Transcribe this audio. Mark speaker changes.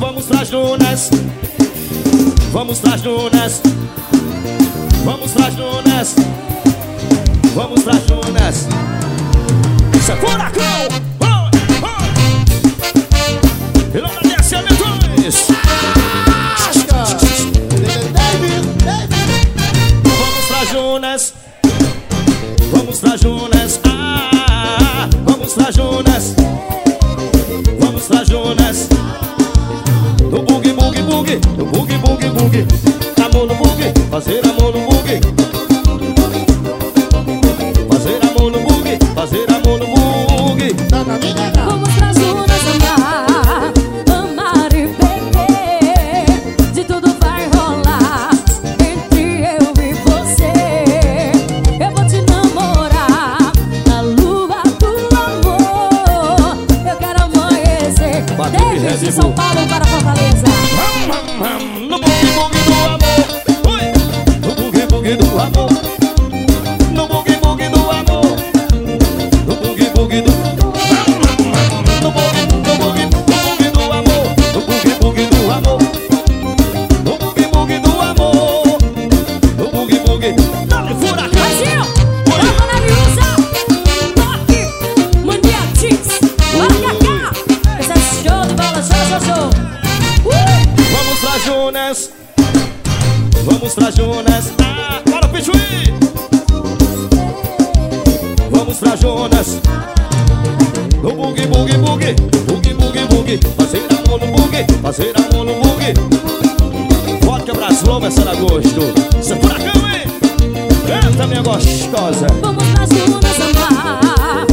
Speaker 1: vamos pras dunas. Vamos pras dunas. Vamos pras dunas. Vamos pras dunas. Isso é furacão. E lá desce a Metões. Vamos pras dunas. Vamos pras dunas. Vamos pras dunas. Vamos pras dunas. No bugue, bugue, bugue. No bugue, bugue, bugue. Amor no bugue. Fazer amor no bugue. Fazer amor no bugue. Fazer amor no bugue.
Speaker 2: Vamos pras dunas amar. Amar e beber. De tudo vai rolar entre eu e você. Eu vou te namorar na lua do amor. Eu quero amanhecer desde São Paulo para Fortaleza.
Speaker 1: No bugue, bugue do amor. Oi. No bugue, bugue do amor. No bugue, bugue do amor. No bugue, bugue do no bugue, no bugue, no bugue do amor. No bugue, bugue do amor. No bugue, bugue do amor. No bugue, bugue. Dale furacão.
Speaker 2: Brasil, vamos na Miúza. Toque, Mania Tix. Olha cá. Esse é show de bola, show.
Speaker 1: Vamos pras dunas. Vamos pras dunas. Bora, Pichuí. Vamos pras dunas. No bugue, bugue, bugue. Bugue, bugue, bugue. Fazer amor no bugue. Fazer amor no bugue. Vodka Brasil, versando a gosto. Isso é furacão, hein? Canta, minha gostosa.
Speaker 2: Vamos pras dunas amar.